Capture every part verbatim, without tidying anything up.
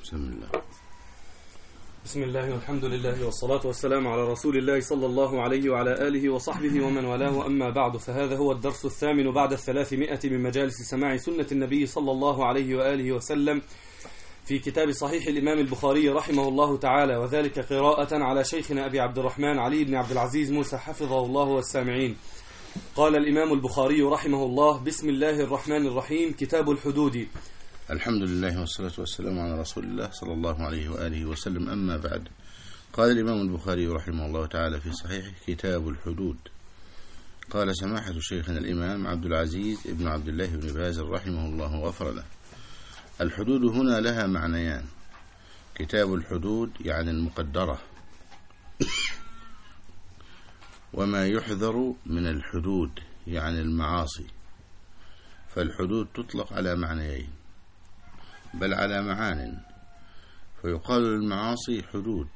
بسم الله بسم الله والحمد لله والصلاة والسلام على رسول الله صلى الله عليه وعلى آله وصحبه ومن والاه، أما بعد، فهذا هو الدرس الثامن بعد الثلاثمائة من مجالس سماع سنة النبي صلى الله عليه وآله وسلم في كتاب صحيح الإمام البخاري رحمه الله تعالى، وذلك قراءة على شيخنا أبي عبد الرحمن علي بن عبد العزيز موسى حفظه الله والسامعين. قال الإمام البخاري رحمه الله: بسم الله الرحمن الرحيم. كتاب الحدود. الحمد لله والصلاة والسلام على رسول الله صلى الله عليه وآله وسلم، أما بعد. قال الإمام البخاري رحمه الله تعالى في صحيحه: كتاب الحدود. قال سماحة شيخنا الإمام عبد العزيز ابن عبد الله بن باز رحمه الله غفر له: الحدود هنا لها معنيان: كتاب الحدود يعني المقدرة، وما يحذر من الحدود يعني المعاصي. فالحدود تطلق على معنيين بل على معان، فيقال للمعاصي حدود،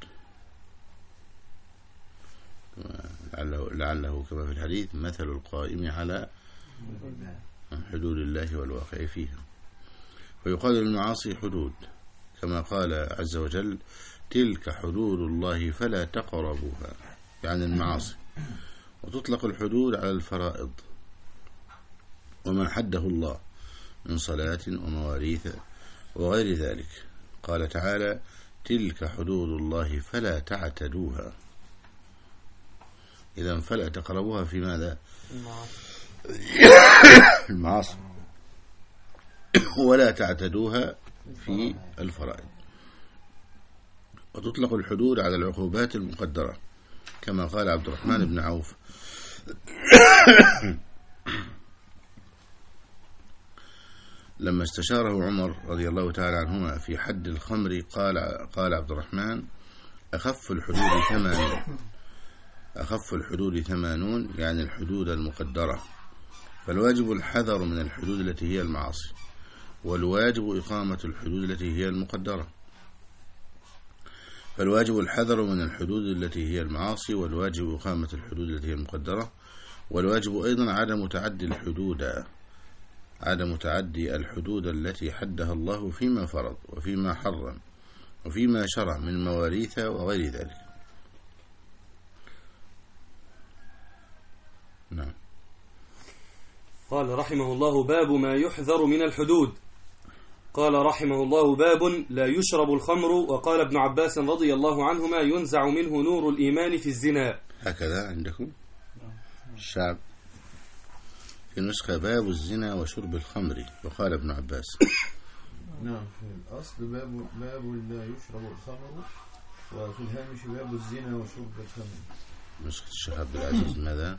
لعله, لعله كما في الحديث: مثل القائم على حدود الله والواقع فيها. فيقال للمعاصي حدود، كما قال عز وجل: تلك حدود الله فلا تقربوها، يعني المعاصي. وتطلق الحدود على الفرائض وما حده الله من صلاة ومواريث وغير ذلك. قال تعالى: تلك حدود الله فلا تعتدوها. إذن فلا تقربوها في ماذا؟ المعاصي. ولا تعتدوها في الفرائض. وتطلق الحدود على العقوبات المقدرة، كما قال عبد الرحمن بن عوف: لما استشاره عمر رضي الله تعالى عنهما في حد الخمر قال قال عبد الرحمن: أخف الحدود ثمانون أخف الحدود ثمانون يعني الحدود المقدرة. فالواجب الحذر من الحدود التي هي المعاصي، والواجب إقامة الحدود التي هي المقدرة. فالواجب الحذر من الحدود التي هي المعاصي، والواجب إقامة الحدود التي هي المقدرة. والواجب أيضا عدم تعدي الحدود عدم تعدي الحدود التي حدها الله فيما فرض وفيما حرم وفيما شرع من مواريث وغير ذلك. نعم. قال رحمه الله: باب ما يحذر من الحدود. قال رحمه الله: باب لا يشرب الخمر. وقال ابن عباس رضي الله عنهما: ينزع منه نور الإيمان في الزنا. هكذا عندكم الشعب في نسخة: باب الزنا وشرب الخمر. وقال ابن عباس: نعم، في الأصل باب, باب لا يشرب الخمر، وفي الهامش باب الزنا وشرب الخمر. نسخة الشيخ عبد العزيز ماذا؟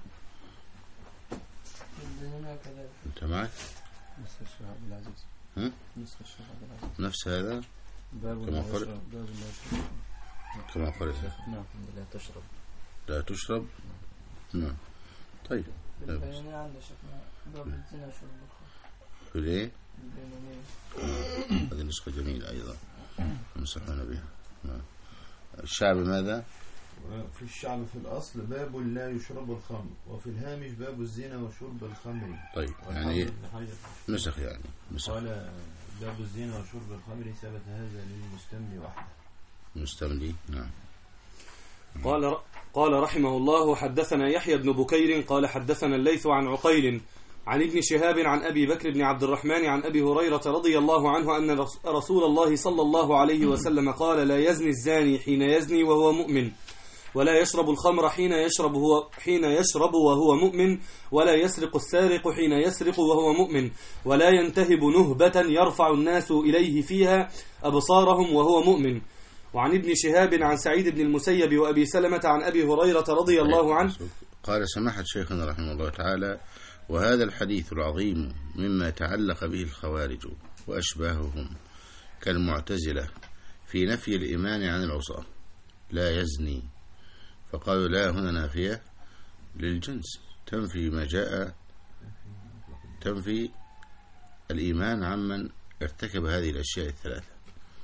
أنت معك؟ نسخة الشيخ عبد العزيز. ها؟ نسخة الشيخ عبد العزيز نفس هذا؟ باب كما لا قال يشرب باب لا يشرب كما قال نعم لا تشرب لا تشرب. نعم. طيب. البيانية عند شيخنا باب الزنا وشرب الخمر. في الايه؟ البيانية. هذه نسخة جميلة أيضا نصحنا بها. نعم. الشعب ماذا؟ في الشعب في الأصل باب لا يشرب الخمر، وفي الهامش باب الزنا وشرب الخمر. طيب، يعني نسخ يعني نسخ. قال باب الزنا وشرب الخمر ثبت هذا للمستملي وحده. مستملي. نعم. قال قال رحمه الله: حدثنا يحيى بن بكير قال حدثنا الليث عن عقيل عن ابن شهاب عن أبي بكر بن عبد الرحمن عن أبي هريرة رضي الله عنه أن رسول الله صلى الله عليه وسلم قال: لا يزني الزاني حين يزني وهو مؤمن، ولا يشرب الخمر حين يشرب هو حين يشرب وهو مؤمن، ولا يسرق السارق حين يسرق وهو مؤمن، ولا ينتهب نهبة يرفع الناس إليه فيها أبصارهم وهو مؤمن. وعن ابن شهاب عن سعيد بن المسيب وأبي سلمة عن أبي هريرة رضي الله عنه قال سماحة شيخنا رحمه الله تعالى: وهذا الحديث العظيم مما تعلق به الخوارج وأشباههم كالمعتزلة في نفي الإيمان عن العصاة. لا يزني، فقالوا لا هنا نافية للجنس، تنفي ما جاء، تنفي الإيمان عمن ارتكب هذه الأشياء الثلاثة.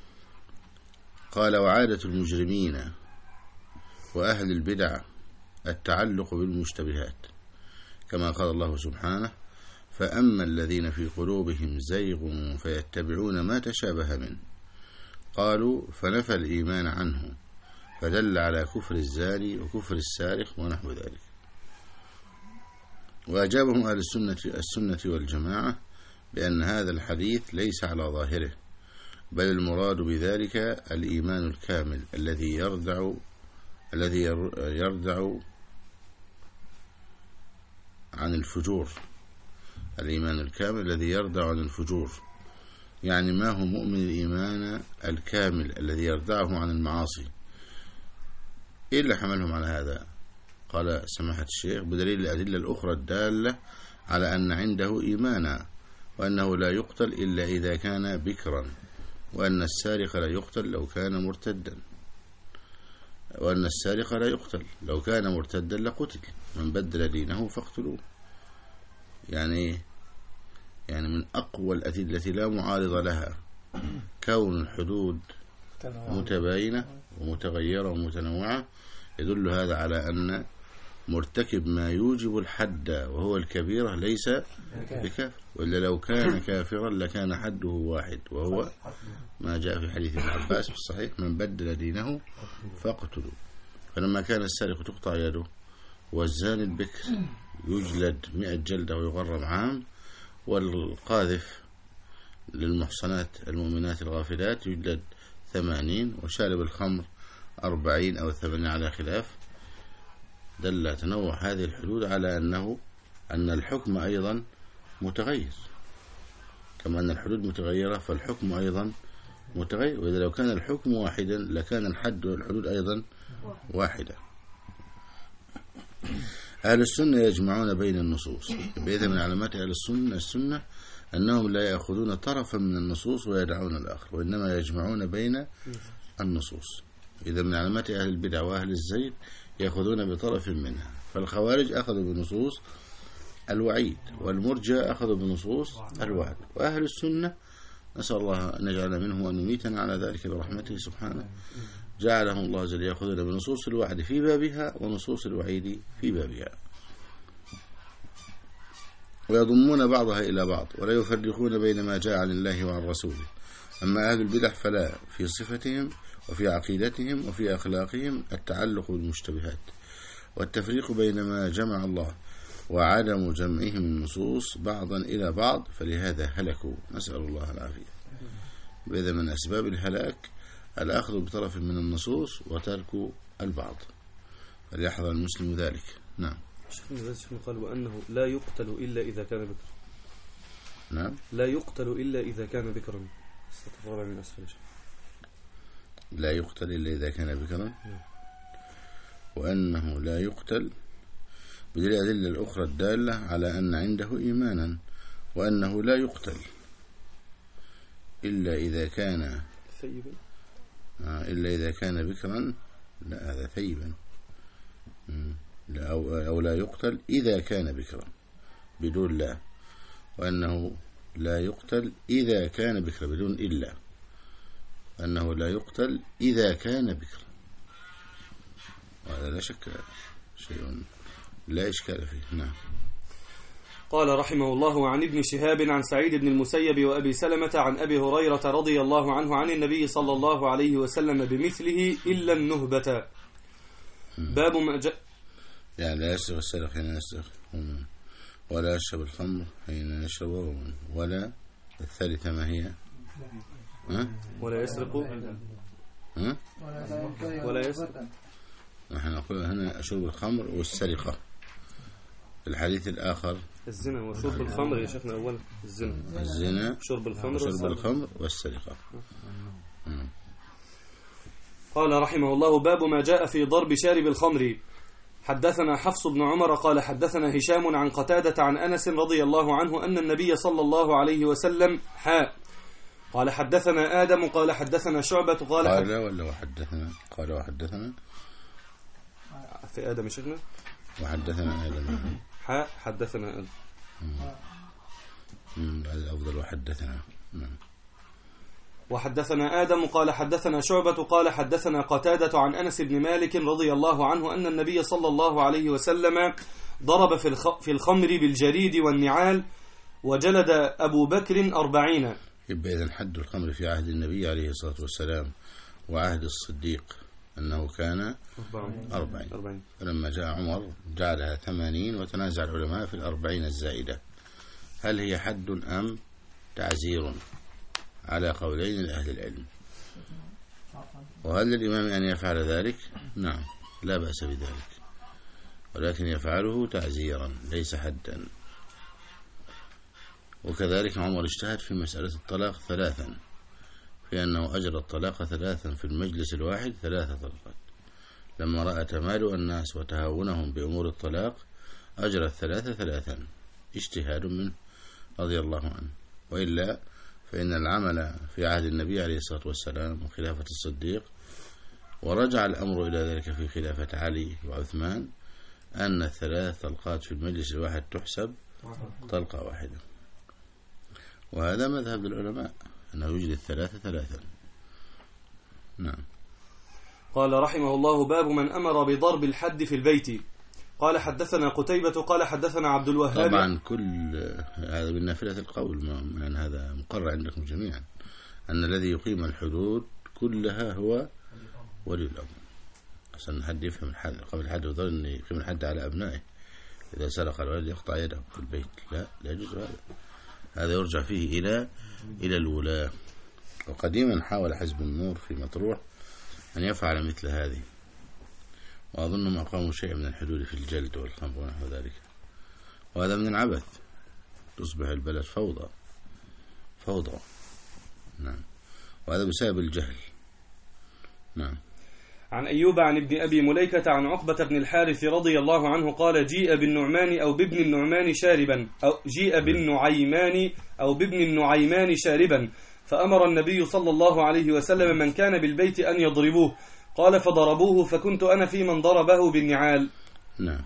قال: وعادة المجرمين وأهل البدع التعلق بالمشتبهات، كما قال الله سبحانه: فأما الذين في قلوبهم زيغ فيتبعون ما تشابه منه. قالوا فنفى الإيمان عنه فدل على كفر الزاني وكفر السارق ونحو ذلك. وأجابهم أهل السنة, السنة والجماعة بأن هذا الحديث ليس على ظاهره، بل المراد بذلك الإيمان الكامل الذي يردع الذي يردع عن الفجور، الإيمان الكامل الذي يردع عن الفجور، يعني ما هو مؤمن الإيمان الكامل الذي يردعه عن المعاصي. إيه اللي حملهم على هذا؟ قال سماحة الشيخ بدليل الأدلة الأخرى الدالة على أن عنده إيمانا، وأنه لا يقتل إلا إذا كان بكرا، وأن السارق لا يقتل لو كان مرتدا، وأن السارق لا يقتل لو كان مرتدا لقتل، من بدل دينه فاقتلوه. يعني يعني من أقوى الأدلة التي لا معارض لها كون الحدود متباينة ومتغيرة ومتنوعة، يدل هذا على أن مرتكب ما يوجب الحد وهو الكبيرة ليس بكافر، وإلا لو كان كافرا لكان حده واحد، وهو ما جاء في حديث ابن عباس في الصحيح من بدل دينه فاقتلوا. فلما كان السارق تقطع يده والزاني البكر يجلد مئة جلدة ويغرم عام، والقاذف للمحصنات المؤمنات الغافلات يجلد ثمانين، وشارب الخمر أربعين أو ثمانين على خلاف، دل تنوع هذه الحدود على أنه أن الحكم أيضا متغير، كما أن الحدود متغيرة فالحكم أيضا متغير، وإذا لو كان الحكم واحدا لكان الحد والحدود أيضا واحدة. أهل السنة يجمعون بين النصوص، بإذن من علامات أهل السنة السنة أنهم لا يأخذون طرفا من النصوص ويدعون الآخر، وإنما يجمعون بين النصوص. إذا من علامات أهل البدع وأهل الزيد يأخذون بطرف منها، فالخوارج أخذوا بنصوص الوعيد، والمرجئة أخذوا بنصوص الوعد، وأهل السنة نسأل الله أن يجعلنا منهم وأن يميتنا على ذلك برحمته سبحانه، جعلهم الله جل يأخذون بنصوص الوعد في بابها ونصوص الوعيد في بابها، ويضمون بعضها إلى بعض ولا يفرقون بين ما جاء عن الله وعن رسوله. أما أهل البدع فلا، في صفتهم وفي عقيدتهم وفي أخلاقهم التعلق بالمشتبهات والتفريق بين ما جمع الله وعدم جمعهم النصوص بعضا إلى بعض، فلهذا هلكوا، نسأل الله العافية. بإذا من أسباب الهلاك الأخذ بطرف من النصوص وترك البعض، فليحذر المسلم ذلك. نعم. شيخنا قال وأنه لا يقتل إلا إذا كان بكرا. نعم. لا يقتل إلا إذا كان بكرا. ستفرع من أسفل. لا يقتل إلا إذا كان بكرا، وأنه لا يقتل بدليل الأدلة الأخرى الدالة على أن عنده إيمانا، وأنه لا يقتل إلا إذا كان ثيبا، آه إلا إذا كان بكرا. لا، هذا ثيبا. لا، أو, أو لا يقتل إذا كان بكرا بدون لا، وأنه لا يقتل إذا كان بكرا بدون إلا، أنه لا يقتل إذا كان بكرا، وهذا لا شك شيء لا إشكال فيه. نعم. قال رحمه الله عن ابن شهاب عن سعيد بن المسيب وأبي سلمة عن أبي هريرة رضي الله عنه عن النبي صلى الله عليه وسلم بمثله إلا النهبة. باب ما جاء يعني لا يسرق السرق حين يسرق، ولا يشرب الخمر حين يشرب، ولا الثالثة ما هي؟ ها؟ ولا يسرق ها؟ ولا يسرق. نحن نقول هنا شرب الخمر والسرقة. الحديث الآخر الزنا وشرب الخمر يا شيخنا. أولا الزنا الزنا شرب الخمر شرب الخمر والسرقة. قال رحمه الله باب ما جاء في ضرب شارب الخمر. حدثنا حفص بن عمر قال حدثنا هشام عن قتادة عن أنس رضي الله عنه أن النبي صلى الله عليه وسلم حاء قال حدثنا آدم قال حدثنا شعبة قال قال ولا وحدثنا قال وحدثنا في آدم شيخنا وحدثنا آدم حاء حدثنا آدم هذا أفضل وحدثنا. نعم. وحدثنا آدم قال حدثنا شعبة قال حدثنا قتادة عن أنس بن مالك رضي الله عنه أن النبي صلى الله عليه وسلم ضرب في في الخمر بالجريد والنعال، وجلد أبو بكر أربعين. يبقى إذن حد الخمر في عهد النبي عليه الصلاة والسلام وعهد الصديق أنه كان أربعين، أربعين. فلما جاء عمر جعلها ثمانين، وتنازع العلماء في الأربعين الزائدة هل هي حد أم تعزير، على قولين لأهل العلم. وهل للإمام أن يفعل ذلك؟ نعم، لا بأس بذلك، ولكن يفعله تعزيرا ليس حدا. وكذلك عمر اجتهد في مسألة الطلاق ثلاثا، في أنه أجرى الطلاق ثلاثا في المجلس الواحد، ثلاثة طلقات. لما رأى تمالؤ الناس وتهاونهم بأمور الطلاق أجرى الثلاثة ثلاثا، اجتهاد منه رضي الله عنه. وإلا فإن العمل في عهد النبي عليه الصلاة والسلام وخلافة الصديق، ورجع الأمر إلى ذلك في خلافة علي وعثمان، أن الثلاث طلقات في المجلس الواحد تحسب طلقة واحدة. وهذا مذهب العلماء أنه يجري الثلاثة ثلاثا. نعم. قال رحمه الله: باب من أمر بضرب الحد في البيت. قال حدثنا قتيبة قال حدثنا عبد الوهاب. طبعا كل هذا من نافلة القول، لأن هذا مقرر عندكم جميعا أن الذي يقيم الحدود كلها هو ولي الأمر. عشان حد يفهم الحد قبل الحد وظل أن يقيم الحد على أبنائه، إذا سرق الولد يقطع يده في البيت، لا لا يجوز هذا. هذا يرجع فيه إلى إلى الولاة. وقديما حاول حزب النور في مطروح أن يفعل مثل هذه، وأظنهم أقاموا شيء من الحدود في الجلد والخمر ونحو ذلك، وهذا من العبث. تصبح البلد فوضى فوضى. نعم. وهذا بسبب الجهل. نعم. عن أيوب عن ابن أبي مليكة عن عقبة بن الحارث رضي الله عنه قال: جيء بالنعمان أو بابن النعمان شاربا، أو جيء بالنعيمان أو بابن النعيمان شاربا، فأمر النبي صلى الله عليه وسلم من كان بالبيت أن يضربوه، قال فضربوه، فكنت أنا في من ضربه بالنعال. نعم.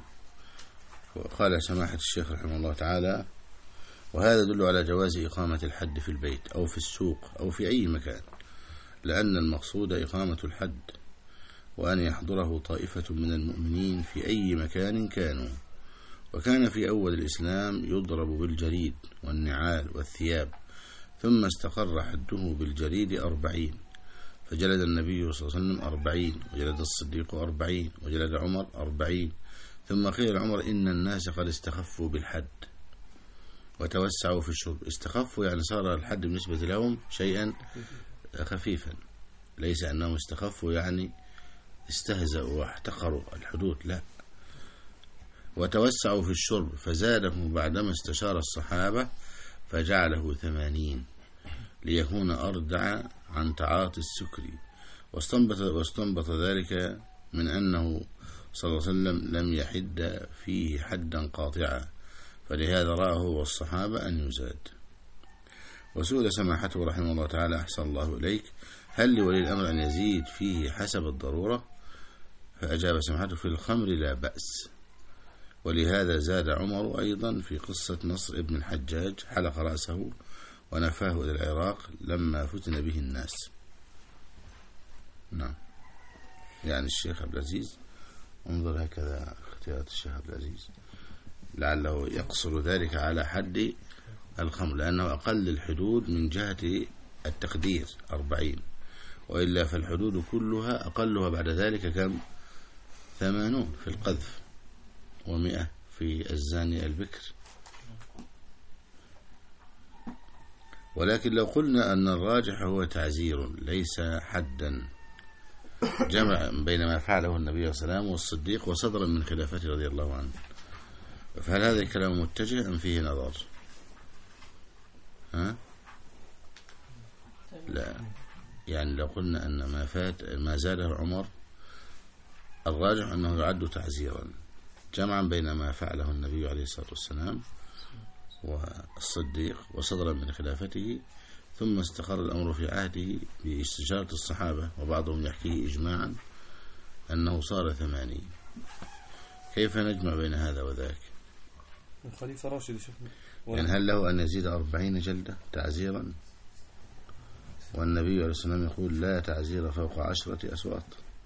وقال سماحة الشيخ رحمه الله تعالى: وهذا يدل على جواز إقامة الحد في البيت أو في السوق أو في أي مكان، لأن المقصود إقامة الحد، وأن يحضره طائفة من المؤمنين في أي مكان كانوا. وكان في أول الإسلام يضرب بالجريد والنعال والثياب، ثم استقر حده بالجريد أربعين، فجلد النبي صلى الله عليه وسلم أربعين، وجلد الصديق أربعين، وجلد عمر أربعين. ثم قيل عمر: إن الناس قد استخفوا بالحد وتوسعوا في الشرب. استخفوا يعني صار الحد بالنسبة لهم شيئا خفيفا، ليس أنهم استخفوا يعني استهزأوا واحتقروا الحدود، لا. وتوسعوا في الشرب، فزاده بعدما استشار الصحابة فجعله ثمانين ليكون أردع عن تعاطي السكر. واستنبط, واستنبط ذلك من أنه صلى الله عليه وسلم لم يحد فيه حدا قاطعا، فلهذا رأى هو والصحابة أن يزاد. وسئل سماحته رحمه الله تعالى أحسن الله إليك: هل لولي الأمر أن يزيد فيه حسب الضرورة؟ فأجاب سماحته: في الخمر لا بأس. ولهذا زاد عمر أيضا في قصة نصر ابن الحجاج، حلق رأسه ونفاه إلى العراق لما فتن به الناس. نعم. يعني الشيخ عبد العزيز، انظر هكذا اختيارات الشيخ عبد العزيز، لعله يقصر ذلك على حد الخمر، لأنه أقل الحدود من جهة التقدير أربعين، وإلا فالحدود كلها أقلها بعد ذلك كم؟ ثمانون في القذف، ومئة في الزاني البكر. ولكن لو قلنا أن الراجح هو تعزير ليس حدا، جمع بين ما فعله النبي صلى الله عليه وسلم والصديق وصدرا من خلافته رضي الله عنه، فهل هذا الكلام متجه أم فيه نظر؟ ها؟ لا. يعني لو قلنا أن ما فات ما زاده عمر، الراجح أنه يعد تعزيرا، جمعا بين ما فعله النبي عليه الصلاة والسلام والصديق وصدرا من خلافته، ثم استقر الأمر في عهده باستشارة الصحابة، وبعضهم يحكيه إجماعا أنه صار ثمانين. كيف نجمع بين هذا وذاك؟ الخليفة راشد شفنا. يعني هل له أن يزيد أربعين جلدة تعزيرا؟ والنبي عليه الصلاة والسلام يقول: لا تعزير فوق عشرة أسواط.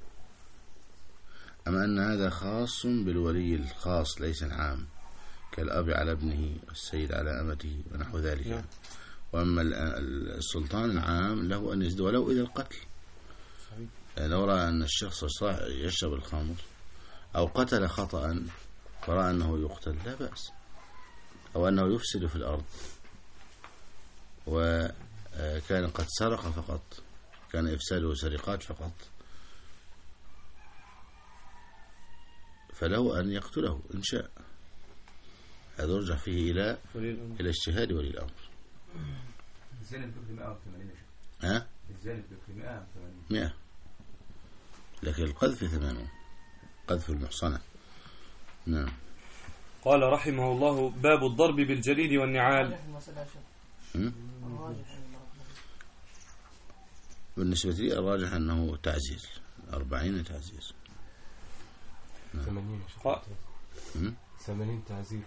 أما أن هذا خاص بالولي الخاص ليس العام، كالأب على ابنه والسيد على أمته ونحو ذلك. وأما السلطان العام له أن يزيد ولو إلى القتل. يعني لو رأى أن الشخص يشرب الخمر أو قتل خطأ فرأى أنه يقتل لا بأس، أو أنه يفسد في الأرض وكان قد سرق فقط، كان إفساده سرقات فقط، فله أن يقتله إن شاء. هذا يرجع فيه إلى إلى اجتهاد ولي الأمر. الزاني بيقتل مئة وثمانين. ها؟ الزاني بيقتل مئة وثمانين. مئة، لكن القذف ثمانون، قذف المحصنة. نعم. قال رحمه الله: باب الضرب بالجريد والنعال. بالنسبة لي الراجح أنه تعزير، أربعين تعزير. ثمانين ثمانين تعزير.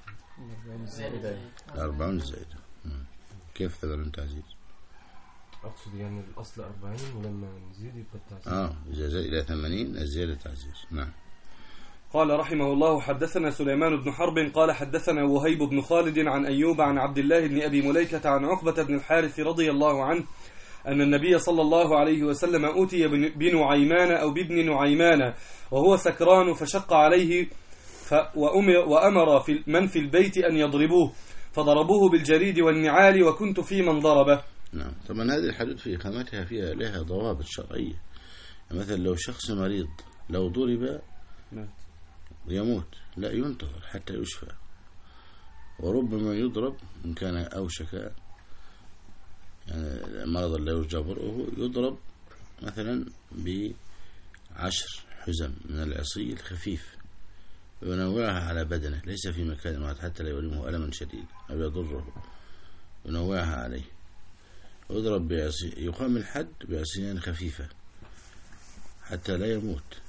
أربعين زائدة. كيف ثمانين تعزير؟ أقصد يعني الأصل أربعين ولما نزيد يبقى التعزير. آه إذا زاد إلى ثمانين الزيادة تعزير. نعم. قال رحمه الله: حدثنا سليمان بن حرب قال حدثنا وهيب بن خالد عن أيوب عن عبد الله بن أبي مليكة عن عقبة بن الحارث رضي الله عنه أن النبي صلى الله عليه وسلم أوتي بنعيمان أو بابن نعيمان وهو سكران فشق عليه ف وأمر, وأمر في من في البيت أن يضربوه فضربوه بالجريد والنعال وكنت في من ضربه. نعم. طبعا هذه الحدود في إقامتها فيها لها ضوابط شرعية. مثلا لو شخص مريض لو ضرب يموت، لا ينتظر حتى يشفى، وربما يضرب إن كان أوشك يعني مرضا لا يرجى برؤه، يضرب مثلا بعشر حزم من العصي الخفيف وينوعها على بدنه، ليس في مكان واحد حتى لا يؤلمه ألما شديد أو يضره، ينوعها عليه، يضرب بعصي، يقام الحد بعصيان خفيفة حتى لا يموت،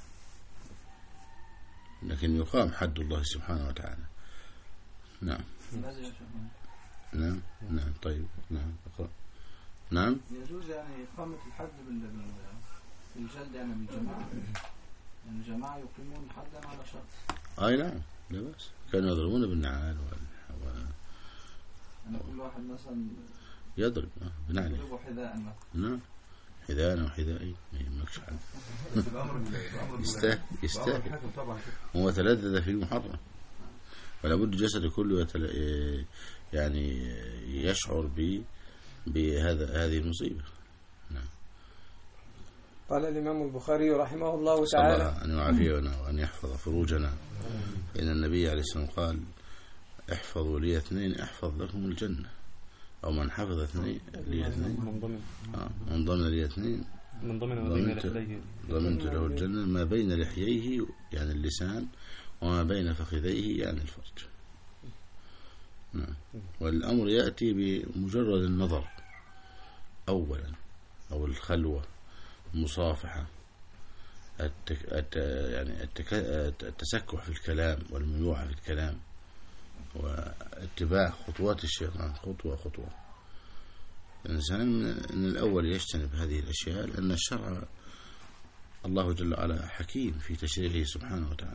لكن يقام حد الله سبحانه وتعالى. نعم. نعم. نعم. طيب. نعم. أقرأ. نعم. يجوز يعني إقامة الحد بالجلد يعني بالجماعة، يعني الجماعة يقيمون حدا على شخص. أي نعم لا بأس، كانوا يضربون بالنعال و... و... يعني كل واحد مثلا يضرب بنعله. يضربوا حذاء. نعم. حذاء وحذائي ما يهمكش حد. يستاهل يستاهل. هو تلذذ في المحرم، ولا بد جسد كله يتل... يعني يشعر ب بهذا هذه المصيبة. نعم. قال الإمام البخاري رحمه الله تعالى: صلى أن يعافينا وأن يحفظ فروجنا، فإن النبي عليه الصلاة والسلام قال: احفظوا لي اثنين احفظ لكم الجنة، أو من حفظ اثنين لي اثنين آه. من ضمن لي اثنين من ضمن ضمنت, ضمنت له الجنة، ما بين لحييه يعني اللسان وما بين فخذيه يعني الفرج. نعم. والأمر يأتي بمجرد النظر أولا، أو الخلوة، المصافحة، التك... الت... يعني التك... التسكح في الكلام والميوعة في الكلام، واتباع خطوات الشيطان خطوة خطوة. الإنسان من الأول يجتنب هذه الأشياء، لأن الشرع الله جل وعلا حكيم في تشريعه سبحانه وتعالى.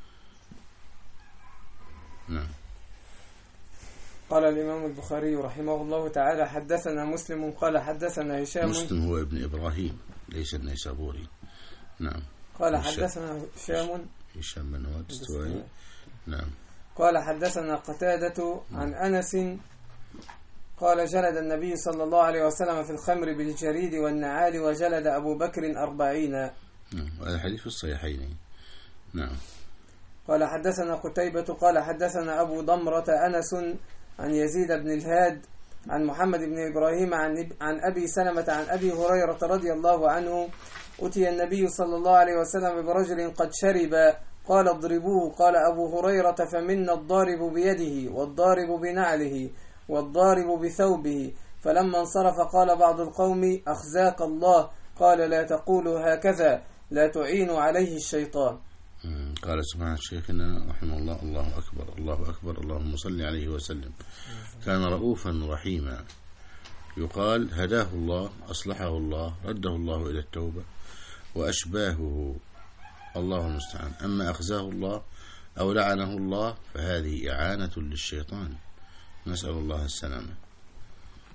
نعم. قال الإمام البخاري رحمه الله تعالى: حدثنا مسلم قال حدثنا هشام. مسلم هو ابن إبراهيم ليس النيسابوري. نعم. قال حدثنا هشام هشام بن نواد الدستوائي. نعم. قال حدثنا قتادة عن أنس قال: جلد النبي صلى الله عليه وسلم في الخمر بالجريد والنعال، وجلد أبو بكر أربعين. نعم. وهذا حديث في الصحيحين. نعم. قال حدثنا قتيبة قال حدثنا أبو ضمرة أنس عن يزيد بن الهاد عن محمد بن إبراهيم عن عن أبي سلمة عن أبي هريرة رضي الله عنه: أتي النبي صلى الله عليه وسلم برجل قد شرب، قال: اضربوه. قال أبو هريرة: فمنا الضارب بيده، والضارب بنعله، والضارب بثوبه. فلما انصرف قال بعض القوم: أخزاك الله. قال: لا تقولوا هكذا، لا تعينوا عليه الشيطان. قال سبحانه شيخنا رحمه الله: الله أكبر الله أكبر اللهم صل عليه وسلم. كان رؤوفا رحيما، يقال هداه الله، أصلحه الله، رده الله إلى التوبة، وأشباهه الله المستعان. أما أخزاه الله أو لعنه الله فهذه إعانة للشيطان، نسأل الله السلامة.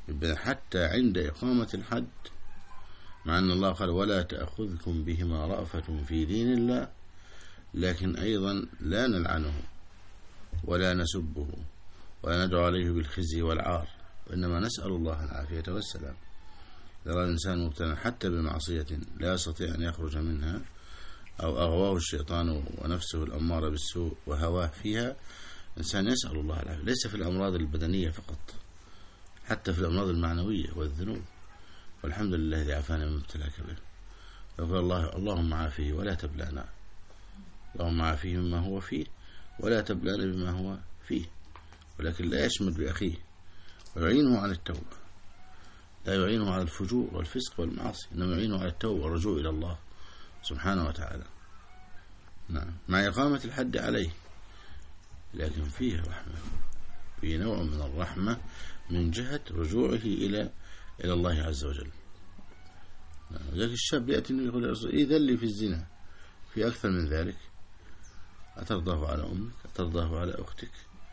حتى عند إقامة الحد، مع أن الله قال ولا تأخذكم بهما رأفة في دين الله، لكن أيضا لا نلعنه ولا نسبه ولا ندعو عليه بالخزي والعار، وإنما نسأل الله العافية والسلام. إذا رأى الإنسان مبتلا حتى بمعصية لا يستطيع أن يخرج منها، أو أغواه الشيطان ونفسه الأمارة بالسوء وهواه فيها، إنسان يسأل الله العافية، ليس في الأمراض البدنية فقط، حتى في الأمراض المعنوية والذنوب. والحمد لله الذي عافانا من ابتلاك به. يقول الله اللهم عافيه ولا تبلانا، اللهم عافيه مما هو فيه ولا تبلانا بما هو فيه، ولكن لا يشمل بأخيه ويعينه على التوبة، لا يعينه على الفجور والفسق والمعاصي، إنما يعينه على التوبة والرجوع إلى الله سبحانه وتعالى. نعم، مع إقامة الحد عليه، لكن فيه رحمة، فيه نوع من الرحمة من جهة رجوعه إلى إلى الله عز وجل. ذلك الشاب يأتي يقول إذا لي في الزنا في أكثر من ذلك، أترضاه على أمك، أترضاه على أختك،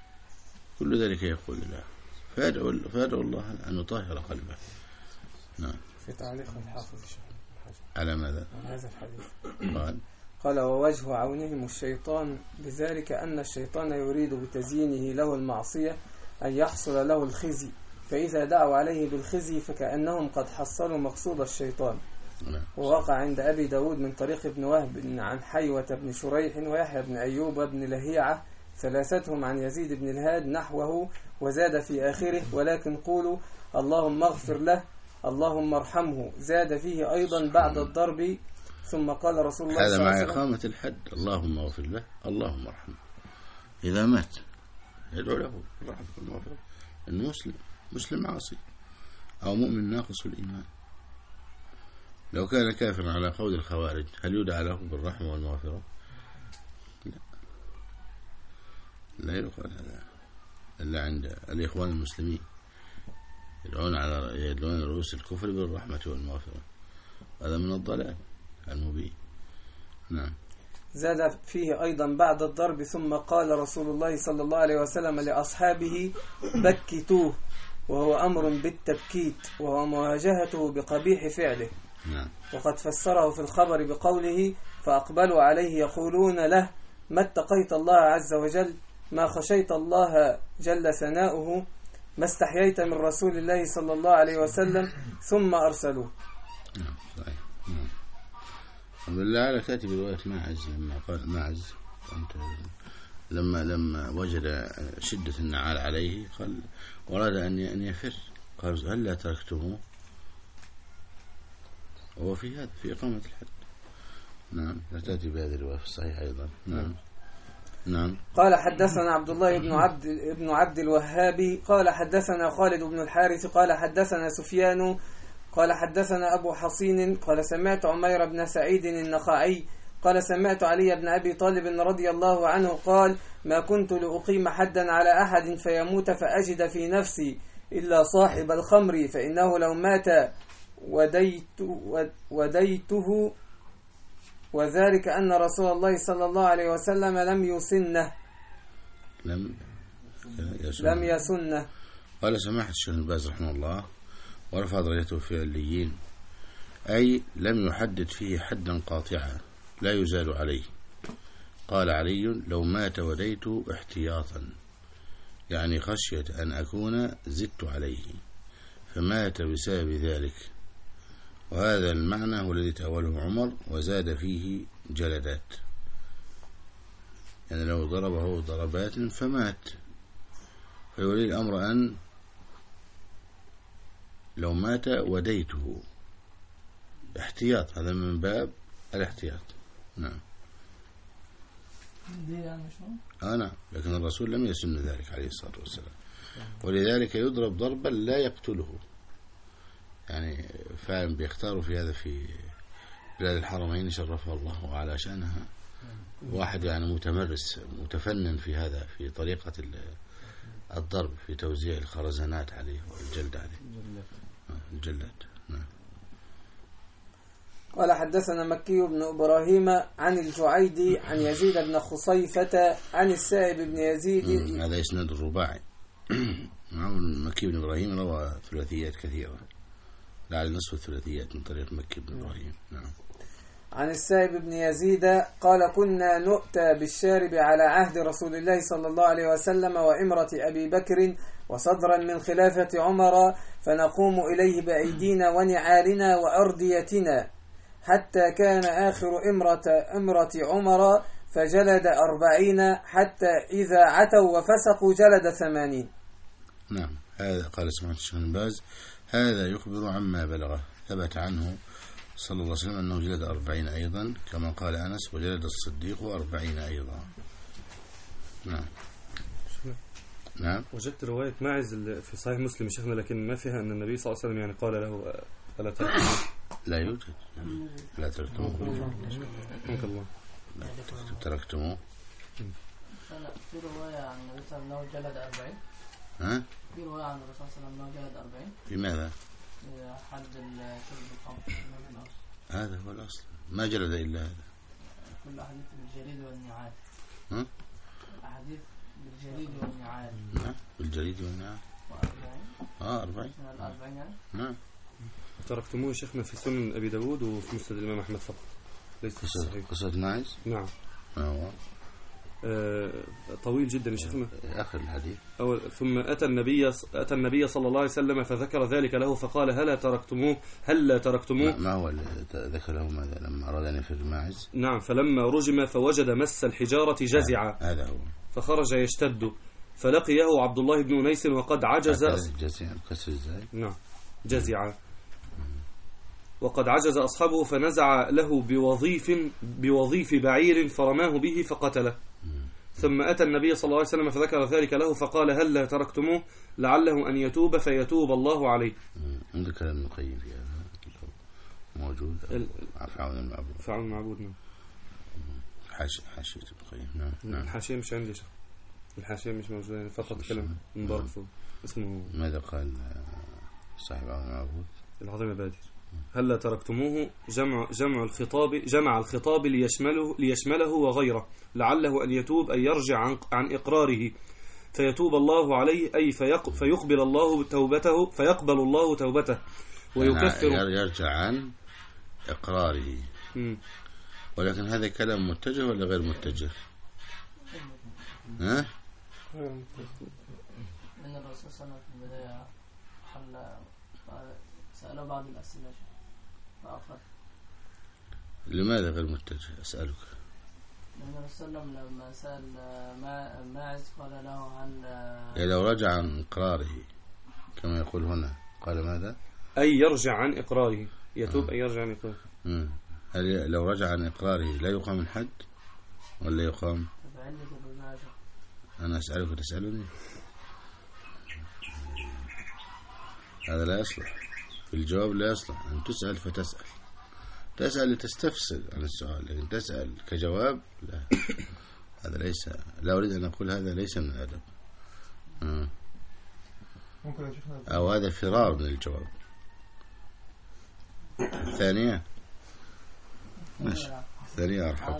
كل ذلك يقول له، فيدعو, فيدعو الله أن يطهر قلبه. نعم. في تعليق الحافظ على ماذا؟ على هذا الحديث قال قال ووجه عونهم الشيطان بذلك أن الشيطان يريد بتزيينه له المعصية أن يحصل له الخزي، فإذا دعوا عليه بالخزي فكأنهم قد حصلوا مقصود الشيطان. ووقع عند أبي داود من طريق ابن وهب عن حيوة بن شريح ويحيى بن أيوب بن لهيعة ثلاثتهم عن يزيد بن الهاد نحوه، وزاد في آخره ولكن قولوا اللهم اغفر له اللهم ارحمه، زاد فيه أيضا بعد الضرب. ثم قال رسول الله هذا صلى الله عليه مع وسلم إقامة الحد اللهم اغفر له اللهم ارحمه. إذا مات يدعو له الرحمة والمغفرة. المسلم مسلم عاصي أو مؤمن ناقص الإيمان، لو كان كافرا على قول الخوارج هل يدعى له بالرحمة والمغفرة؟ لا، لا يقال هذا إلا عند الإخوان المسلمين، يدعون على يدعون رؤوس الكفر بالرحمة والمغفرة، هذا من الضلال المبين. نعم. زاد فيه أيضا بعد الضرب. ثم قال رسول الله صلى الله عليه وسلم لأصحابه بكتوه، وهو أمر بالتبكيت وهو مواجهته بقبيح فعله. نعم. وقد فسره في الخبر بقوله فأقبلوا عليه يقولون له ما اتقيت الله عز وجل، ما خشيت الله جل ثناؤه، ما استحييت من رسول الله صلى الله عليه وسلم، ثم أرسلوه. نعم صحيح. نعم. بالله على كاتب رواية معز لما قال معز لما لما وجد شدة النعال عليه قال وراد أن أن يفر، قال هل لا تركتموه؟ وهو في هذا في إقامة الحد. نعم، لا تأتي بهذه الرواية في الصحيح أيضا. نعم. نعم. قال حدثنا عبد الله بن عبد ابن عبد الوهاب قال حدثنا خالد بن الحارث قال حدثنا سفيان قال حدثنا أبو حصين قال سمعت عمير بن سعيد النخعي قال سمعت علي بن أبي طالب رضي الله عنه قال ما كنت لأقيم حدا على أحد فيموت فأجد في نفسي إلا صاحب الخمر، فإنه لو مات وديت وديته، وذلك أن رسول الله صلى الله عليه وسلم لم يسنه لم يسنه, لم يسنه. قال سماحة الشيخ ابن باز رحمه الله ورفع درجته في عليين، أي لم يحدد فيه حدا قاطعا لا يزال عليه. قال علي لو مات وديت احتياطا، يعني خشية أن أكون زدت عليه، فمات بسبب ذلك. وهذا المعنى هو الذي تأوله عمر وزاد فيه جلدات، يعني لو ضربه ضربات فمات، فيولي الأمر أن لو مات وديته احتياط، هذا من باب الاحتياط. نعم. آه نعم، لكن الرسول لم يسن ذلك عليه الصلاة والسلام، ولذلك يضرب ضربا لا يقتله. يعني فعلا بيختاروا في هذا في بلاد الحرمين شرفها الله وعلى شأنها واحد يعني متمرس متفنن في هذا، في طريقة الضرب، في توزيع الخرزانات عليه والجلد عليه الجلد. نعم. قال حدثنا مكي بن إبراهيم عن الجعيدي عن يزيد بن خصيفة عن السائب بن يزيد. هذا إسناد الرباعي. مكي بن إبراهيم روى ثلاثيات كثيرة، لعل نصف الثلاثيات من طريق مكي بن إبراهيم. نعم. عن السائب بن يزيد قال كنا نؤتى بالشارب على عهد رسول الله صلى الله عليه وسلم وإمرة أبي بكر وصدرا من خلافة عمر، فنقوم إليه بأيدينا ونعالنا وأرديتنا، حتى كان آخر إمرة, إمرة عمر فجلد أربعين، حتى إذا عتوا وفسقوا جلد ثمانين. نعم. هذا قال سمعت الشيخ بن باز هذا يخبر عما بلغه، ثبت عنه صلى الله عليه وسلم أنه جلد أربعين أيضا، كما قال أنس وجلد الصديق أربعين أيضا. نعم. نعم. وجدت رواية ماعز في صحيح مسلم شيخنا، لكن ما فيها أن النبي صلى الله عليه وسلم يعني قال له ألا تركتموه. لا يوجد. لا تركتموه. ممكن الله تركتموه. في رواية عن النبي صلى الله عليه وسلم أنه جلد أربعين. ها؟ في رواية عن الرسول صلى الله عليه وسلم أنه جلد أربعين. في ماذا؟ حد شرب الخمر. هذا هو الأصل، ما جلد إلا هذا. كل أحاديث بالجليد والنعال. ها؟ أحاديث بالجليد والنعال. نعم بالجليد والنعال. وأربعين. آه أربعين. من الأربعين يعني. نعم. تركتموه شيخنا في سنن أبي داود وفي مسند الإمام أحمد فقط، ليس في الصحيح. قصة ماعز. نعم. آه. آه طويل جدا يا شيخنا. آخر الحديث. أول ثم أتى النبي أتى النبي صلى الله عليه وسلم فذكر ذلك له فقال هلا تركتموه هلا تركتموه. ما هو ذكر له ماذا لما أراد أن يفر ماعز؟ نعم. فلما رجم فوجد مس الحجارة جزعا، هذا هو، فخرج يشتد، فلقيه عبد الله بن أنيس وقد عجز. جزعا كسر ازاي؟ نعم جزعا. وقد عجز أصحابه فنزع له بوظيف بوظيف بعير فرماه به فقتله. ثم أتى النبي صلى الله عليه وسلم فذكر ذلك له فقال هل لا تركتموه لعله أن يتوب فيتوب الله عليه. عندك كلام ابن القيم في هذا موجود. فعون المعبود. فعون المعبود. نعم. حاشية حاشية ابن القيم. نعم. نعم. الحاشية مش عندي شيء. الحاشية مش موجودة، فقط كلام مبارك فوق اسمه. ماذا قال صاحب عون المعبود؟ العظيم بادر. هل تركتموه جمع جمع الخطاب جمع الخطاب ليشمله ليشمله وغيره، لعله أن يتوب أي يرجع عن, عن إقراره فيتوب الله عليه، أي فيق فيقبل الله توبته فيقبل الله توبته ويكفر. يعني يرجع عن إقراره. م. ولكن هذا كلام متجه ولا غير متجه؟ ها؟ من الرسول صلى الله عليه وسلم في البداية حل سأله بعض الأسئلة فأخذ. لماذا غير متجه أسألك؟ لأن الرسول صلى الله عليه وسلم لما سأل ماعز قال له هل يعني لو رجع عن إقراره كما يقول هنا قال ماذا؟ أي يرجع عن إقراره يتوب. أي يرجع عن إقراره. مم. هل لو رجع عن إقراره لا يقام الحد ولا يقام؟ أنا أسألك وتسألني، هذا لا يصلح. في الجواب لا يصلح أن تسأل فتسأل، تسأل لتستفسر عن السؤال، لكن تسأل كجواب لا. هذا ليس، لا أريد أن أقول هذا ليس من الأدب. أو هذا فرار من الجواب. الثانية ماشي، الثانية أرحب.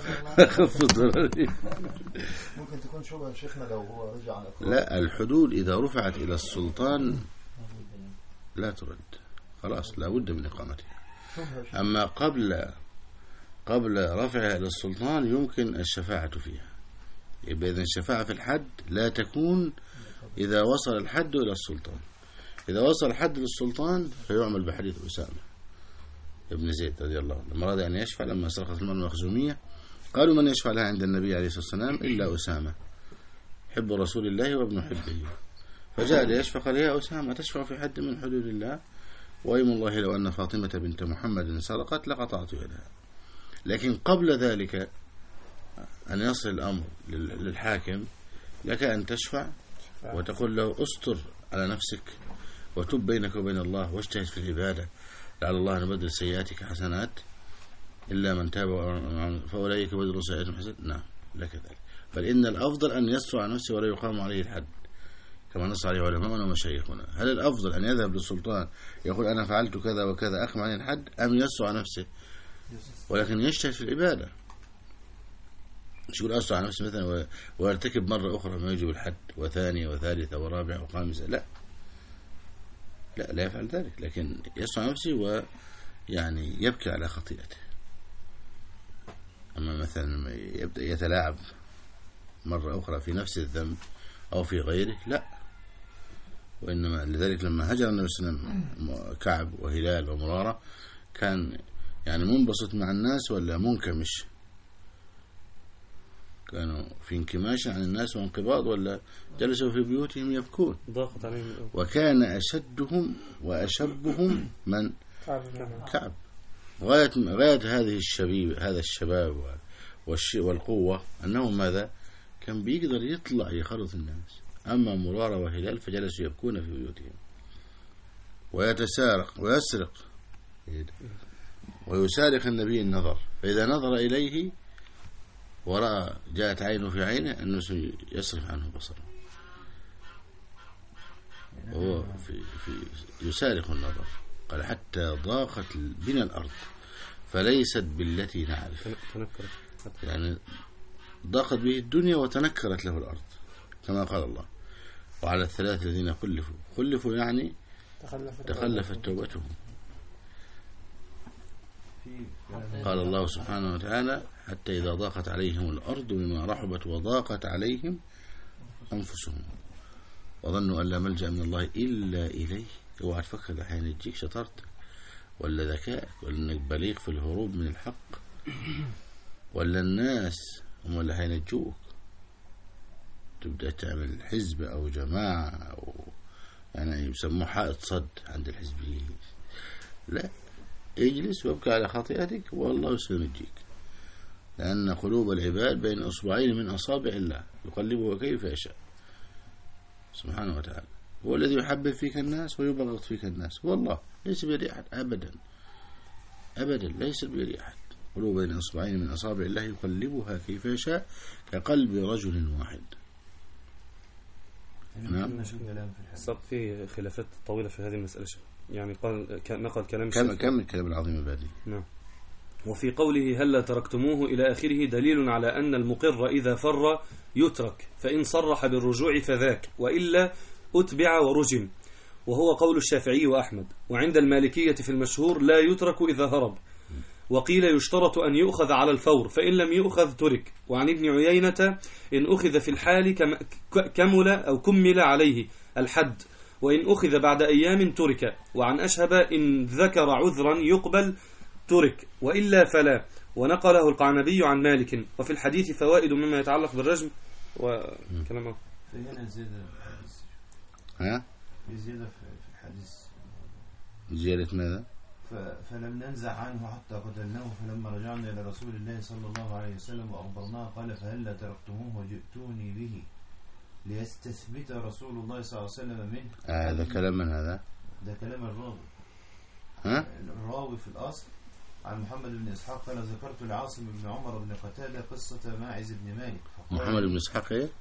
ممكن تكون شبهة شيخنا لو هو رجع عن إقرار. لا، الحدود إذا رفعت إلى السلطان لا ترد، خلاص لا بد من إقامتها. أما قبل قبل رفعها إلى السلطان يمكن الشفاعة فيها. يبقى إذن الشفاعة في الحد لا تكون إذا وصل الحد إلى السلطان. إذا وصل الحد للسلطان فيعمل بحديث أسامة ابن زيد رضي الله عنه لما أراد أن يشفع لما سرقت المرأة المخزومية، قالوا من يشفع لها عند النبي عليه الصلاة والسلام إلا أسامة حب رسول الله وابن حبه، فجاء ليشفع قال يا أسامة تشفع في حد من حدود الله، وأيم الله لو أن فاطمة بنت محمد سرقت لقطعت يدها. لكن قبل ذلك أن يصل الأمر للحاكم لك أن تشفع وتقول له أستر على نفسك وتب بينك وبين الله واجتهد في العبادة لعل الله أن يبدل سيئاتك حسنات إلا من تاب فأولئك بدل سيئاتهم حسنات. نعم لك ذلك، بل إن الأفضل أن يستر على نفسه ولا يقام عليه الحد كما نص عليه علماءنا ومشايخنا. هل الأفضل أن يذهب للسلطان يقول أنا فعلت كذا وكذا أخم عليه الحد، أم يستر على نفسه ولكن يجتهد في العبادة؟ مش يقول أستر على نفسه مثلا ويرتكب مرة أخرى ما يجب الحد وثانية وثالثة ورابعة وخامسة، لا، لا لا يفعل ذلك، لكن يصنع نفسه ويعني يبكي على خطيئته. أما مثلا يبدأ يتلاعب مرة أخرى في نفس الذنب أو في غيره لا، وإنما لذلك لما هجر النبي صلى الله عليه وسلم كعب وهلال ومرارة كان يعني منبسط مع الناس ولا منكمش؟ كانوا في انكماش عن الناس وانقباض، ولا جلسوا في بيوتهم يبكون؟ ضاقت عليهم. وكان أشدهم وأشبهم من كعب. غاية غاية هذه الشبيب هذا الشباب والقوة أنه ماذا كان بيقدر يطلع يخلط الناس. أما مرارة وهلال فجلسوا يبكون في بيوتهم ويتسارق ويسرق ويسارق النبي النظر، فإذا نظر إليه ورأى جاءت عينه في عينه أنه يصرف عنه بصره، وهو في في يسارق النظر. قال حتى ضاقت بنا الأرض فليست بالتي نعرف، يعني ضاقت به الدنيا وتنكرت له الأرض كما قال الله. وعلى الثلاثة الذين خلفوا خلفوا يعني تخلفت توبتهم. قال الله سبحانه وتعالى حتى إذا ضاقت عليهم الأرض بما رحبت وضاقت عليهم أنفسهم وظنوا أن لا ملجأ من الله إلا إليه. اوعى تفكر ده هينجيك شطارتك ولا ذكائك ولا انك بليغ في الهروب من الحق ولا الناس هم اللي هينجوك. تبدأ تعمل حزب أو جماعة أو يعني يسموه حائط صد عند الحزبيين. لا، اجلس وابكى على خطيئتك والله سينجيك، لأن قلوب العباد بين أصبعين من أصابع الله يقلبها كيف يشاء سبحانه وتعالى. هو الذي يحبب فيك الناس ويبغض فيك الناس، والله ليس بيد أحد أبدا أبدا، ليس بيد أحد. قلوب بين أصبعين من أصابع الله يقلبها كيف يشاء كقلب رجل واحد. نعم. في خلافات طويلة في هذه المسألة، يعني قال نقل كلام كم كم الكلام العظيم البادي. نعم. وفي قوله هل تركتموه إلى آخره دليل على أن المقر إذا فر يترك، فإن صرح بالرجوع فذاك، وإلا أتبع ورجم، وهو قول الشافعي وأحمد. وعند المالكية في المشهور لا يترك إذا هرب، وقيل يشترط أن يؤخذ على الفور، فإن لم يؤخذ ترك. وعن ابن عيينة إن أخذ في الحال كمل أو كمل عليه الحد، وإن أخذ بعد أيام ترك. وعن أشهب إن ذكر عذرا يقبل ترك، وإلا فلا. ونقله القعنبي عن مالك. وفي الحديث فوائد مما يتعلق بالرجم وكلامه. فهنا زيادة ها؟ في زيادة في الحديث. زيادة ماذا؟ فلم ننزع عنه حتى قتلناه، فلما رجعنا إلى رسول الله صلى الله عليه وسلم وأخبرناه قال فهلا تركتموه وجئتوني به ليستثبت رسول الله صلى الله عليه وسلم منه. هذا آه كلام من هذا؟ ده كلام الراوي. ها؟ الراوي في الأصل عن محمد بن إسحاق قال ذكرت لعاصم بن عمر بن قتادة قصة ماعز بن مالك. محمد بن إسحاق إيه؟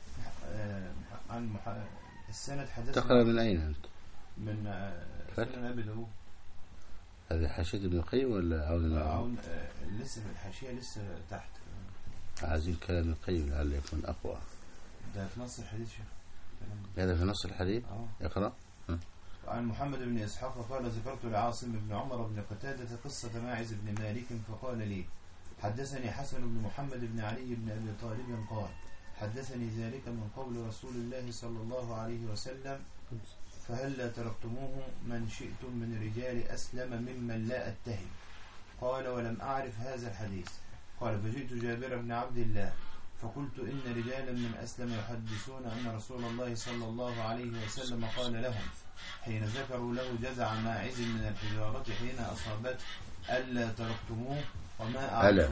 عن مح... السند حدثنا. تقرأ من أين أنت؟ من سنن أبي داوود. هذه حاشية ابن القيم ولا عون عون آه لسه في الحاشية لسه تحت. عايزين كلام القيم لعل يكون أقوى. ده في نص الحديث شيخ. هذا في نص الحديث؟ اه اقرأ. عن محمد بن إسحاق قال ذكرت لعاصم بن عمر بن قتادة قصة ماعز بن مالك فقال لي حدثني حسن بن محمد بن علي بن أبي طالب قال حدثني ذلك من قول رسول الله صلى الله عليه وسلم فهلا تركتموه من شئتم من رجال أسلم ممن لا أتهم. قال ولم أعرف هذا الحديث. قال فجئت جابر بن عبد الله فقلت إن رجالا من أسلم يحدثون أن رسول الله صلى الله عليه وسلم قال لهم حين ذكروا له جزع ماعز من الحجارة حين أصابته ألا تركتموه وما أعرف. ألا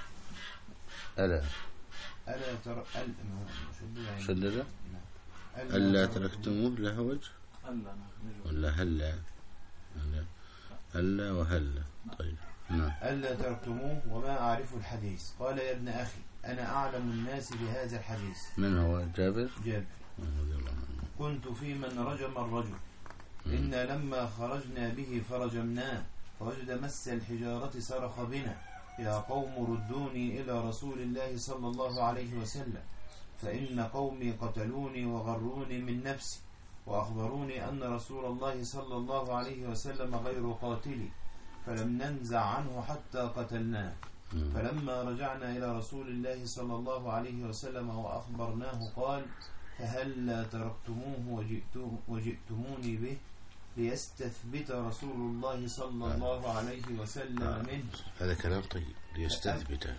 ألا ألا تر ألا شدد ألا تركتموه له وجه ولا هلا هلا وهلا. طيب نعم. ألا تركتموه وما أعرف الحديث. قال يا ابن أخي أنا أعلم الناس بهذا الحديث. من هو؟ جابر. جابر. كنت في من رجم الرجل إنا لما خرجنا به فرجمناه فوجد مس الحجارة صرخ بنا يا قوم ردوني إلى رسول الله صلى الله عليه وسلم فإن قومي قتلوني وغروني من نفسي وأخبروني أن رسول الله صلى الله عليه وسلم غير قاتل فلم ننزع عنه حتى قتلناه. فلما رجعنا إلى رسول الله صلى الله عليه وسلم وأخبرناه قال فهلا تركتموه وجئتم وجئتموني به ليستثبت رسول الله صلى الله عليه وسلم منه. هذا كلام طيب، ليستثبت.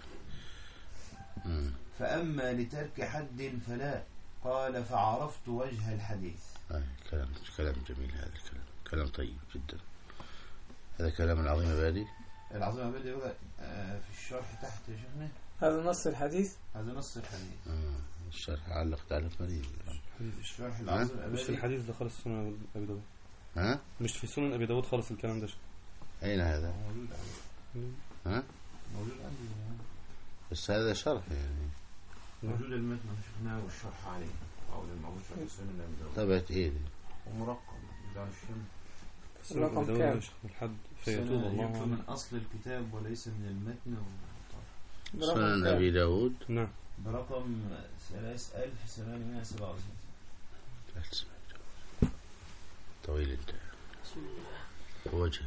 فأما لترك حد فلا. قال فعرفت وجه الحديث. آه كلام كلام جميل، هذا الكلام كلام طيب جدا. هذا كلام العظيم بادي. العظيم بادي آه في الشرح تحت يا شيخنا. هذا نص الحديث. هذا نص الحديث. آه الشرح علق تعليق مريض. الشرح العظيم مش في الحديث ده خالص سنن أبي داود. ها؟ مش في سنن أبي داود خالص الكلام ده. أين هذا؟ موجود عندي. ها؟ موجود عندي. بس هذا شرح يعني. موجود المتن شفناه والشرح عليه أو الموجود في سنن أبي داود. طبعت إيه دي؟ ومرقم بدار الشمس. رقم كام؟ الحد فيتوب الله من أصل الكتاب وليس من المتن. سنن أبي داود. نعم. برقم ثلاثة آلاف وثمانمائة وسبعة وستين. طويل انت. وجهك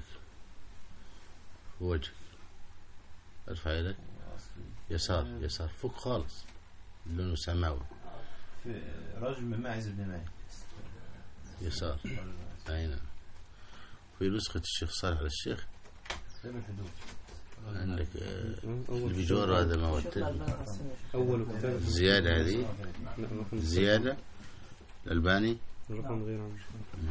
وجهك ارفع يدك. يسار يسار فوق خالص، لونه سماوي. في رجم ماعز بن مالك. يسار أين؟ في نسخة الشيخ صالح على الشيخ. كتاب الحدود. عندك اللي بجوار هذا ما أول كتاب. زيادة هذه زيادة الألباني. الرقم غير عام.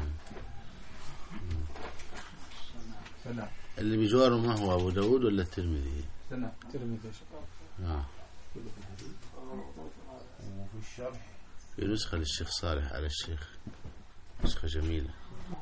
اللي بجواره ما هو أبو داود ولا الترمذي؟ الترمذي. آه. وفي الشرح في نسخة للشيخ صالح على الشيخ، نسخة جميلة.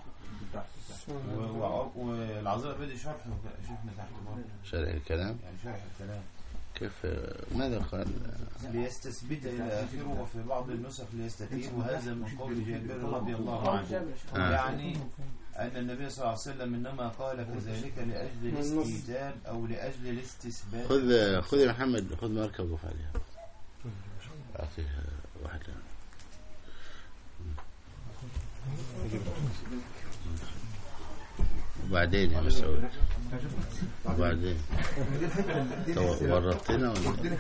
والعظيم بدي شرح شفنا تحت برضه. شرح الكلام. يعني شرح الكلام. كيف ماذا قال؟ ليستثبت إلى آخره، وفي بعض النسخ ليستتيب، وهذا من قول جابر رضي الله عنه. آه. يعني أن النبي صلى الله عليه وسلم إنما قال كذلك لأجل الاستيتاب أو لأجل الاستثبات. خذ خذ يا محمد، خذ مركب وقف عليها. أعطيها واحدة. وبعدين يا مسعود، وبعدين ورطتنا ولا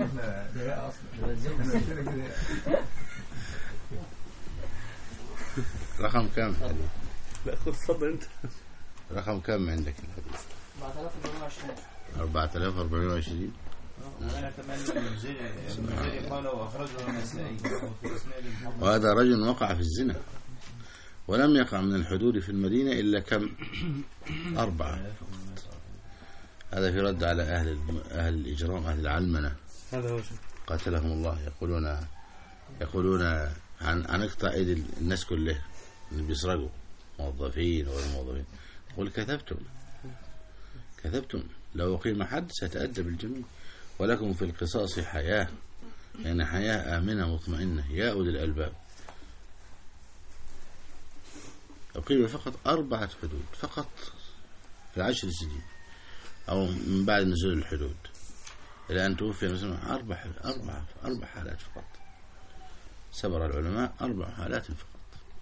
رقم كم الحديث؟ لا خذ صدق انت. رقم كم عندك الحديث؟ أربعة آلاف وأربعمائة وعشرين. أنا كمان المنزلي قال وأخرجه النسائي. وهذا رجل وقع في الزنا ولم يقع من الحدود في المدينة إلا كم؟ أربعة. هذا في رد على أهل أهل الإجرام، أهل العلمنة. هذا هو قاتلهم الله. يقولون يقولون عن عن اقطع ايدي الناس كلها اللي بيسرقوا، موظفين وغير موظفين. يقول كذبتم كذبتم، لو أقيم حد سيتأدب الجميع، ولكم في القصاص حياة، يعني حياة آمنة مطمئنة يا أولي الألباب. أقيم فقط أربعة حدود فقط في عشر سنين، أو من بعد نزول الحدود إلى أن توفي مثلا أربع أربع أربع حالات فقط. سبر العلماء أربع حالات فقط.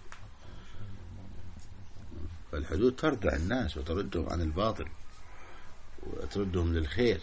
فالحدود تردع الناس وتردهم عن الباطل وتردهم للخير.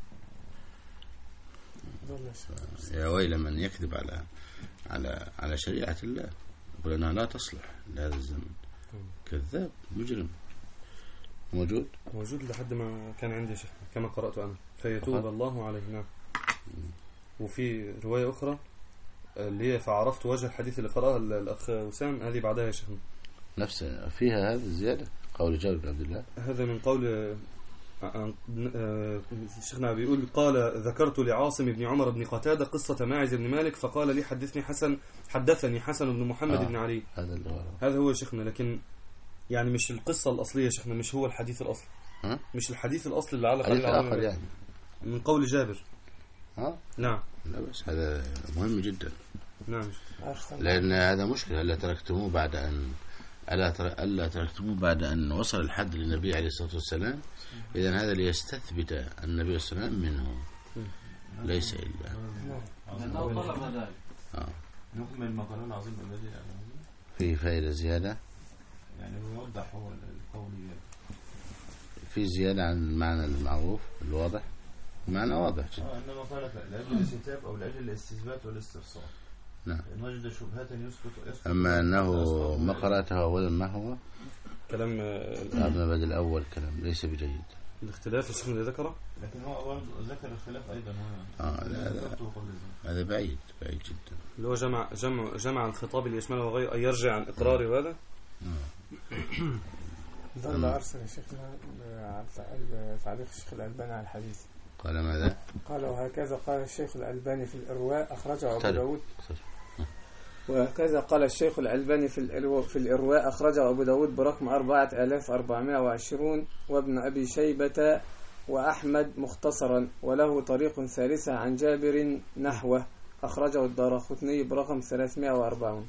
يا ويل من يكذب على على على شريعة الله، يقول أنها لا تصلح لهذا الزمن. كذاب مجرم. موجود موجود لحد ما كان عندي شيخ كما قرأت أنا فيتوب الله عليه. نعم. وفي رواية أخرى اللي هي فعرفت وجه الحديث اللي قرأها الأخ وسام، هذه بعدها يا شيخنا نفس فيها هذا الزيادة قول جابر بن عبد الله. هذا من قول شيخنا بيقول قال ذكرت لعاصم بن عمر بن قتادة قصة ماعز بن مالك فقال لي حدثني حسن حدثني حسن بن محمد آه. بن علي. هذا اللي هو هذا هو شيخنا، لكن يعني مش القصة الأصلية شيخنا، مش هو الحديث الأصلي. ها؟ مش الحديث الأصلي اللي علق حديث عليه آخر يعني من قول جابر. ها؟ نعم. لا بس هذا مهم جدا. نعم. لأن هذا مشكلة. ألا تركتموه بعد أن ألا تر... ألا تركتموه بعد أن وصل الحد للنبي عليه الصلاة والسلام. إذن هذا ليستثبت النبي صلى الله عليه وسلم منه، ليس إلا لأنه طلب ذلك. آه. نكمل ما قال العظيم الذي فيه فائدة زيادة، يعني هو يوضح هو القول في زيادة عن المعنى المعروف الواضح، المعنى واضح جدا. اه انما قال لاجل الاستتاب او لاجل الاستثبات والاستفسار. نعم. ان وجد شبهة يسقط يسقط أما أنه ما قرأته أولا ما هو كلام أما بدل الأول كلام ليس بجيد. الاختلاف الشيخ اللي ذكره، لكن هو برضه ذكر الخلاف ايضا هنا. آه لا لا هذا بعيد بعيد جدا. اللي هو جمع جمع جمع الخطاب اللي يشمله وغير أن يرجع عن إقراره وهذا. ظل أرسل شيخنا تعليق الشيخ الألباني على الحديث. قال ماذا؟ قال وهكذا قال الشيخ الألباني في الإرواء أخرجه أبو طيب. داود. وهكذا قال الشيخ الألباني في الإرواء في الإرواء أخرجه أبو داود برقم أربعة آلاف وأربعمائة وعشرين وابن أبي شيبة وأحمد مختصرا، وله طريق ثالثة عن جابر نحوه أخرجه الدارقطني برقم ثلاثمائة وأربعين.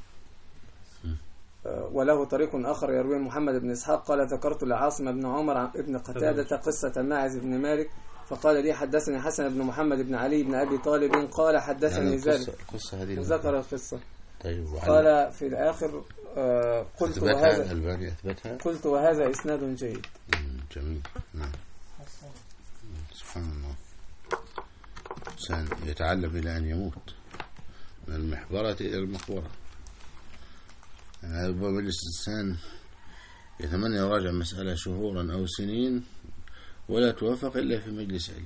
وله طريق آخر يروي محمد بن إسحاق قال ذكرت لعاصم بن عمر ابن قتادة قصة ماعز بن مالك فقال لي حدثني حسن بن محمد بن علي بن أبي طالب قال حدثني يعني ذلك. القصة هذه ذكر القصة. طيب. قال في الآخر آه قلت وهذا الألباني أثبتها. قلت وهذا إسناد جيد. جميل. نعم. سبحان الله. إنسان يتعلم إلى أن يموت، من المحبرة إلى المقبرة. يعني هذا مجلس الإنسان يتمنى يراجع مسألة شهورا أو سنين ولا توفق إلا في مجلس علم.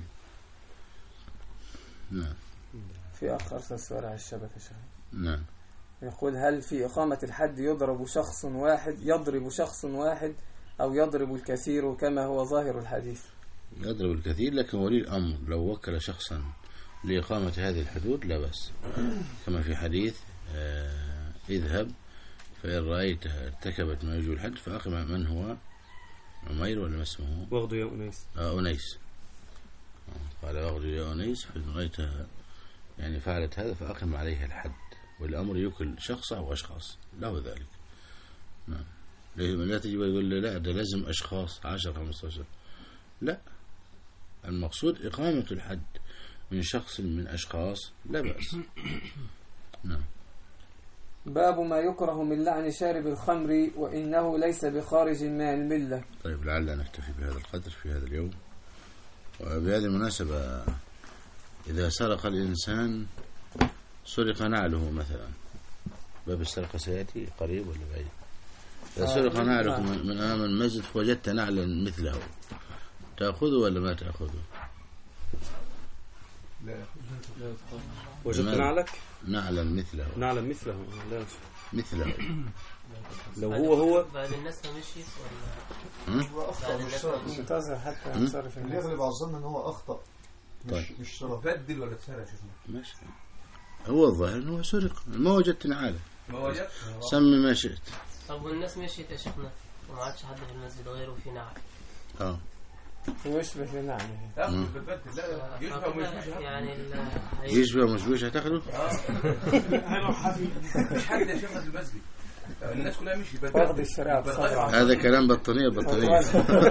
نعم. في أخ أرسل سؤال على الشبكة شهر. نعم. يقول هل في إقامة الحد يضرب شخص واحد يضرب شخص واحد أو يضرب الكثير كما هو ظاهر الحديث؟ يضرب الكثير، لكن ولي الأمر لو وكل شخصا لإقامة هذه الحدود لا بأس، كما في حديث آه اذهب فإن رأيتها ارتكبت ما يجوز الحد فأقم. من هو؟ عمير ولا ما اسمه؟ واغدو يا أنيس. آه أنيس. قال واغدو يا أنيس فإن رأيتها يعني فعلت هذا فأقم عليها الحد، والأمر يكل شخص أو أشخاص له ذلك. نعم. لا تجي ويقول لي لا ده لازم أشخاص عشر خمسة عشر، لا، المقصود إقامة الحد من شخص من أشخاص لا بأس. نعم. باب ما يكره من لعن شارب الخمر وإنه ليس بخارج من الملة. طيب لعلنا نكتفي بهذا القدر في هذا اليوم. وبهذه المناسبة إذا سرق الإنسان سرق نعله مثلا، باب السرقة سيأتي قريب ولا بعيد؟ إذا سرق نعلك من أمام المسجد فوجدت نعلا مثله تأخذه ولا ما تأخذه؟ لا. وجدت نعلك؟ نعلا مثله. نعلا مثله. لا مثله. لو هو هو بعد الناس ما مشيت ولا هو أخطأ مش شرط. منتظر حتى ينصرف اللي الناس. يغلب على الظن ان هو أخطأ مش طيب. مش شرط. بدل ولا تسرق شوفنا. ماشي. هو الظاهر انه سرق، ما وجدت نعاله. ما وجدت. سمي ما شئت. طب والناس مشيت يا شيخنا وما عادش حد في المسجد غيره في نعل. اه. ويشبه لنعله. لا بتبدل لا يشبه مش مش يعني يشبه مش مش هتاخده؟ مش حد يشوفها في المسجد. الناس كلها مشي واخد الشريعة بصراحة. هذا كلام بطانية بطانية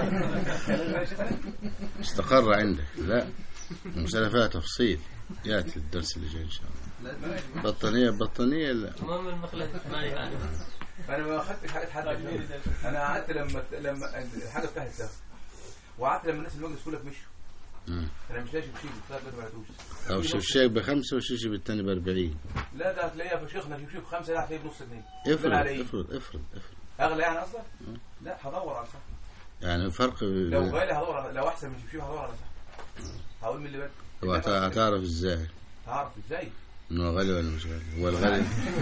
استقر عندك. لا، المسألة فيها تفصيل يأتي الدرس اللي جاي إن شاء الله. بطانية بطانية لا. المهم المخلد ما يعني. أنا ما أخذتش حاجة حد. أنا قعدت لما لما الحاجة بتاعت ده وقعدت لما الناس المجلس كلها مشوا. أنا مش لاقي بشيء ثلاث ما بعتوش. طب الشبشاك بخمسة والشيشة بالتاني بأربعين. لا ده هتلاقيها في شيخنا شبشيك بخمسة لا هتلاقيه بنص جنيه. افرض افرض افرض افرض. أغلى يعني أصلا؟ لا هدور على صح. يعني فرق. لو غالي هدور، لو أحسن من شبشيك هدور على صح. هقول من اللي بدي. طب هتعرف إزاي؟ هعرف إزاي؟ إنه غالي ولا مش غالي؟ هو الغالي.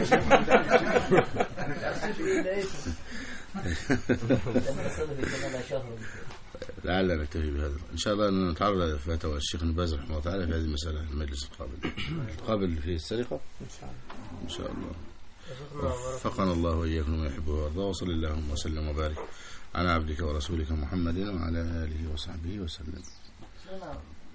لعل نكتفي بهذا إن شاء الله. نتعرض على فتوى الشيخ ابن باز رحمه الله تعالى في هذه المسألة المجلس القابل القابل في السرقة إن شاء الله. وفقنا الله وإياكم ما يحبه ويرضاه، وصلى اللهم وسلم وبارك على عبدك ورسولك محمد وعلى آله وصحبه وسلم.